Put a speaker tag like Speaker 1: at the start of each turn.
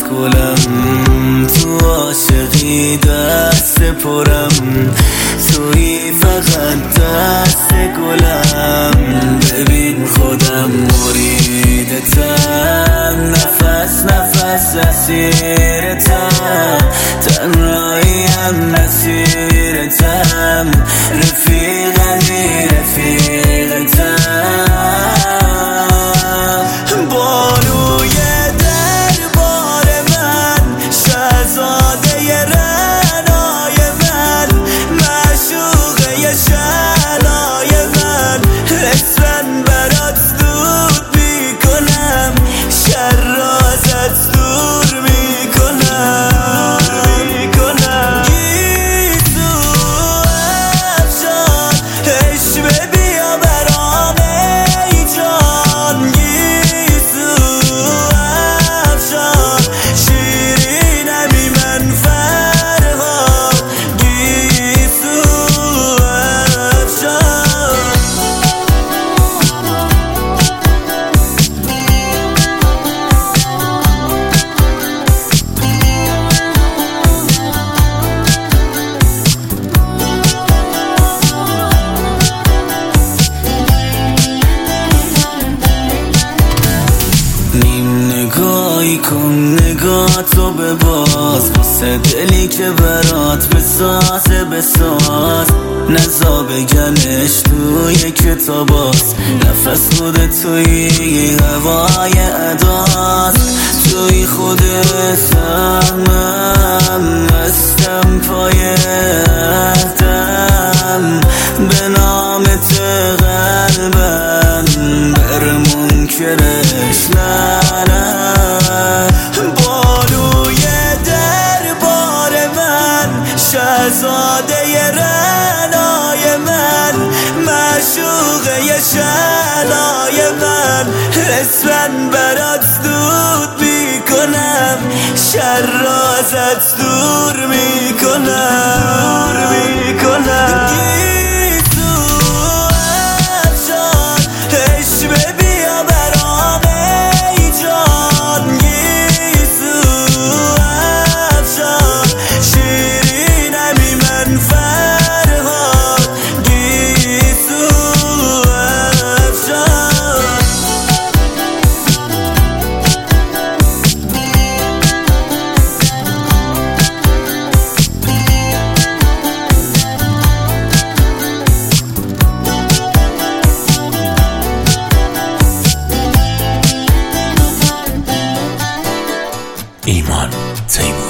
Speaker 1: گلم، تو عاشقی دست پرم، تویی فقط دست گلم. ببین خودم مریدتم، نفس نفس اسیرتم، تنهاییم مسیرتم، رفیقمی رفیقتم. بانوی دربار من، شهزاده رعنای من، معشوقه شعلای من، اسمن برات دود میکنم، شر را ازت دور میکنم. گیسو افشان عشق بیا برام ای جان، گیسو افشان شیرینمی من فرهاد، گیسو افشان. نیم نگاهی کن نگاهتو بباز، واسه دلی که برات بسازه بساز، نزا بگنش توی کتاباست، نفس خودت توی هوای اداست، توی خودتم، هستم پای عهدم، به نامت قلبم بر منکرش لعنت. بانوی دربار من، شهزاده رعنای من، معشوقه شعلای من، اسمن برات دود میکنم، شر را ازت دور میکنم. گیسو افشان عشق بیا برام ای جان، گیسو افشان شیرینمی من فرهاد، گیسو افشان.
Speaker 2: ایمان تیمور.